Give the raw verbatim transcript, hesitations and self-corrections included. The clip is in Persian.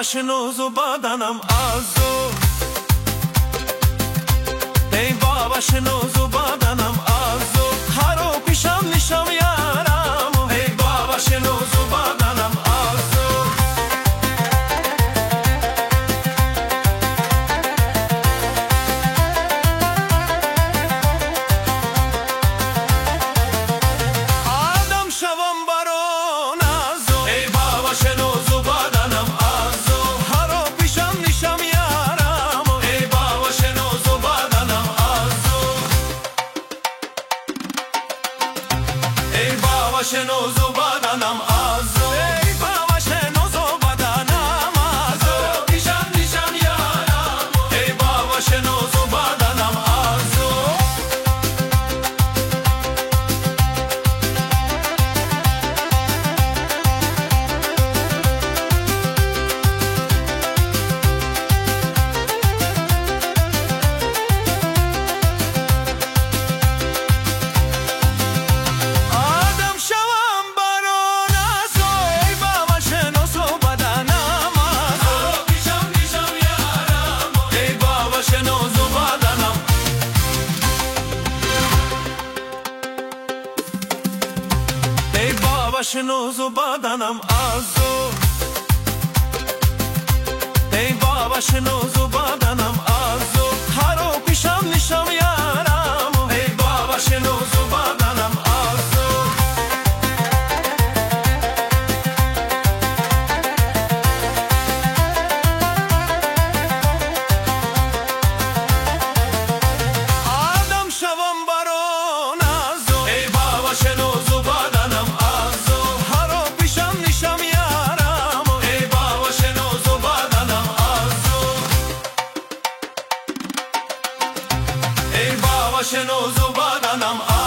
شنوزو بدنم آزو ای بابا شنوزو بدنم آزو هرو پیشم نیشم یارم ای بابا شنوزو بدنم آزو آدم شوم برو نازو ای بابا شنوزو بدنم آزو هرو پیشم نیشم یارم ای بابا شنوزو بدنم آزو ای بابا شنوزو بدنم آزو ای بابا شنوزو بدنم آزو پیشم نیشم یارم ای بابا شنوزو بدنم آزو آدم شوم برو نازو ای بابا شنوزو بدنم آزو پیشم نیشم یارم ای بابا شنوزو بدنم ای بابا شنوزو بدنم آزو ای بابا شنوزو بدنم آزو هرو پیشم نیشم یارم ای بابا شنوزو بدنم آزو آدم شوم برو نازو ای بابا شنوزو بدنم آزو هرو پیشم نیشم یارم ای بابا شنوزو بدنم آزو ای بابا شنوزو بدنم آزو